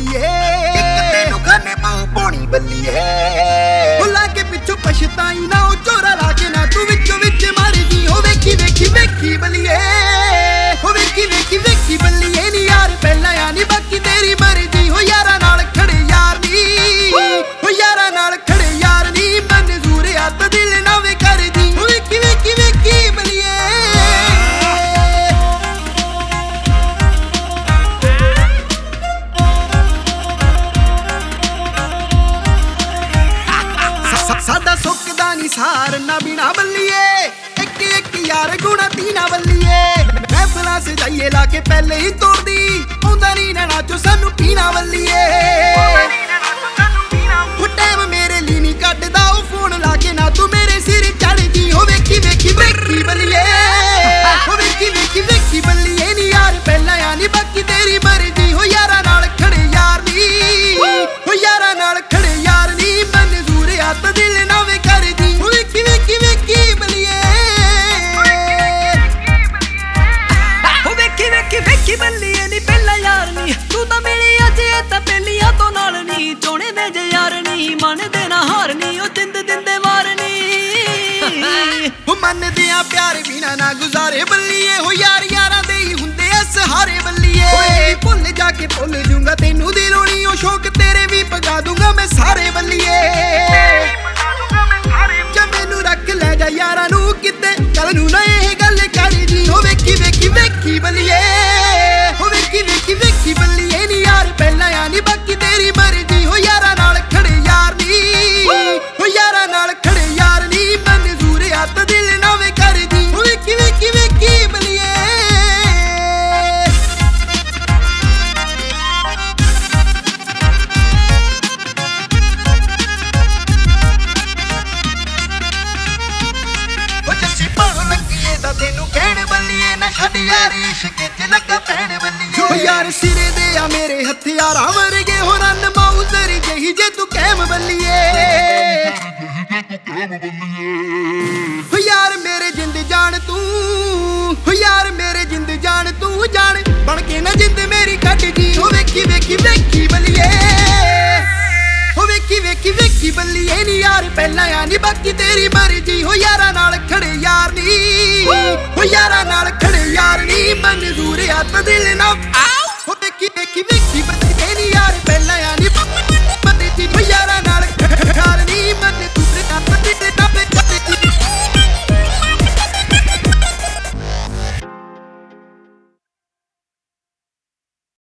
बल्लिए तेनू खाने पाऊं पौनी बल्लिए बुला के पिछो पछताई ना ओ चोरा लाके ना तू विचो विच मारी दी हो वेखी वेखी वेखी बल्लिए हो वेखी वेखी वेखी बल्लिए नी यार पहला या नी बाकी तेरी मर्जी हो यारा नाल खड़े यार नी हो यारा नाल खड़े यार नी मंजूर आ तो दिल ना वे कर दी हो वेखी वेखी वेखी बल्लिए सादा सुकदा नी सार ना बिना बल्लिए एक एक यार गुणा तीना बल्लिए महफिलां से जाइए लाके पहले ही तोड़ दी आउंदा नी ना जो सानू पीना बल्लिए वो टाइम मेरे लिए नी कटदा ओ फोन लाके ना तू मेरे सिर चढ़ दी हो वेखी वेखी वेखी बल्लिए हो वेखी वेखी वेखी बल्लिए नी यार पहला या नी बाकी तेरी मर्जी हो यारा नाल खड़े यार नी हो यारा नाल खड़े यार नी मंजूर आ तो दिल ना वे कर दी हो वेखी वेखी वेखी बल्लिए हो वेखी वेखी वेखी बल्लिए नी पहला यार नी तू तां मिली अज ए तां पहलियां तो नाल नी चोणे दे जे यार नी मन दे ना हार नी ओ जिंद दिंदे वार नी हो मन दिया प्यार बिना ना गुजारे बल्लिए हो यार यारा दे ही हुंदे आ सहारे बल्लिए भुल जाके भुल जूंगा तेनू दिलों नी ओ शौक तेरे भी पगा दूंगा मैं सारे बल्लिए जब मैनू रख ले जा यारा नू किते कल नू ना यह गल कर दी हो वेखी वेखी वेखी बल्लिए हो वेखी वेखी वेखी बल्लिए नी यार पहला या नी बाकी तेरी मर्जी हो यारा नाल खड़े यार नी हो यारा नाल खड़े यार नी मंजूर आ तो दिल ना वे कर दी हो वेखी वेखी वेखी बल्लिए तेनू कहण बल्लिए ना छड्ड यार इश्क च लगा पैण बल्लिए हो यार सिरे दे आ मेरे हथियारां वर्गे हो रन माउजर जही जे तू कहम बल्लिए हो यार मेरे जिंद जान तू हो यार मेरे जिंद जान तू जान बन के ना जिंद मेरी कट दी हो वेखी वेखी वेखी बल्लिए हो वेखी वेखी वेखी बल्लिए नी यार पहला या नी बाकी तेरी मर्जी हो यारा नाल खड़े यार नी हो यारा नाल खड़े यार नी मंजूर आ तो दिल ना हो वेखी वेखी वेखी